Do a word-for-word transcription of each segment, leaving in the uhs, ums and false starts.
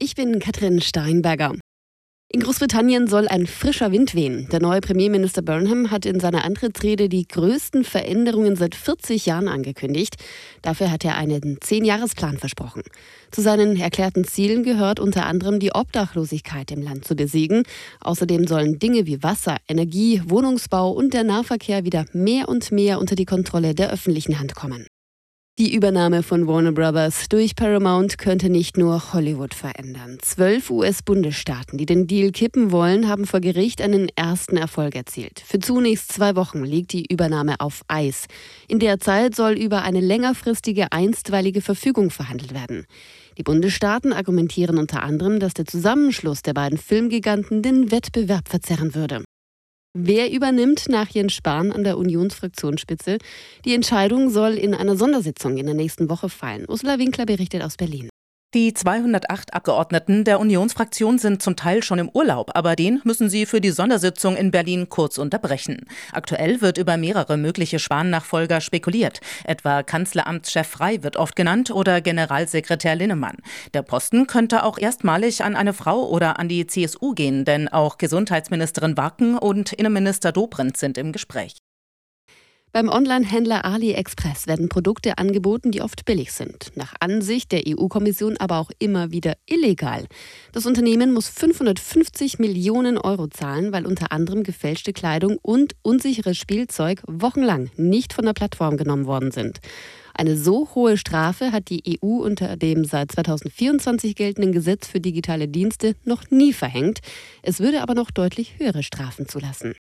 Ich bin Katrin Steinberger. In Großbritannien soll ein frischer Wind wehen. Der neue Premierminister Burnham hat in seiner Antrittsrede die größten Veränderungen seit vierzig Jahren angekündigt. Dafür hat er einen Zehn-Jahres-Plan versprochen. Zu seinen erklärten Zielen gehört unter anderem die Obdachlosigkeit im Land zu besiegen. Außerdem sollen Dinge wie Wasser, Energie, Wohnungsbau und der Nahverkehr wieder mehr und mehr unter die Kontrolle der öffentlichen Hand kommen. Die Übernahme von Warner Brothers durch Paramount könnte nicht nur Hollywood verändern. Zwölf U S-Bundesstaaten, die den Deal kippen wollen, haben vor Gericht einen ersten Erfolg erzielt. Für zunächst zwei Wochen liegt die Übernahme auf Eis. In der Zeit soll über eine längerfristige einstweilige Verfügung verhandelt werden. Die Bundesstaaten argumentieren unter anderem, dass der Zusammenschluss der beiden Filmgiganten den Wettbewerb verzerren würde. Wer übernimmt nach Jens Spahn an der Unionsfraktionsspitze? Die Entscheidung soll in einer Sondersitzung in der nächsten Woche fallen. Ursula Winkler berichtet aus Berlin. Die zweihundertacht Abgeordneten der Unionsfraktion sind zum Teil schon im Urlaub, aber den müssen sie für die Sondersitzung in Berlin kurz unterbrechen. Aktuell wird über mehrere mögliche Spahn-Nachfolger spekuliert. Etwa Kanzleramtschef Frey wird oft genannt oder Generalsekretär Linnemann. Der Posten könnte auch erstmalig an eine Frau oder an die C S U gehen, denn auch Gesundheitsministerin Wacken und Innenminister Dobrindt sind im Gespräch. Beim Online-Händler AliExpress werden Produkte angeboten, die oft billig sind. Nach Ansicht der E U-Kommission aber auch immer wieder illegal. Das Unternehmen muss fünfhundertfünfzig Millionen Euro zahlen, weil unter anderem gefälschte Kleidung und unsicheres Spielzeug wochenlang nicht von der Plattform genommen worden sind. Eine so hohe Strafe hat die E U unter dem seit zweitausendvierundzwanzig geltenden Gesetz für digitale Dienste noch nie verhängt. Es würde aber noch deutlich höhere Strafen zulassen.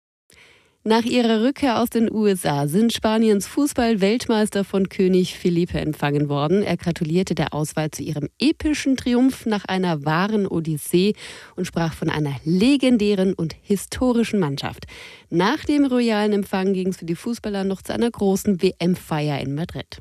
Nach ihrer Rückkehr aus den U S A sind Spaniens Fußball-Weltmeister von König Felipe empfangen worden. Er gratulierte der Auswahl zu ihrem epischen Triumph nach einer wahren Odyssee und sprach von einer legendären und historischen Mannschaft. Nach dem royalen Empfang ging es für die Fußballer noch zu einer großen W M-Feier in Madrid.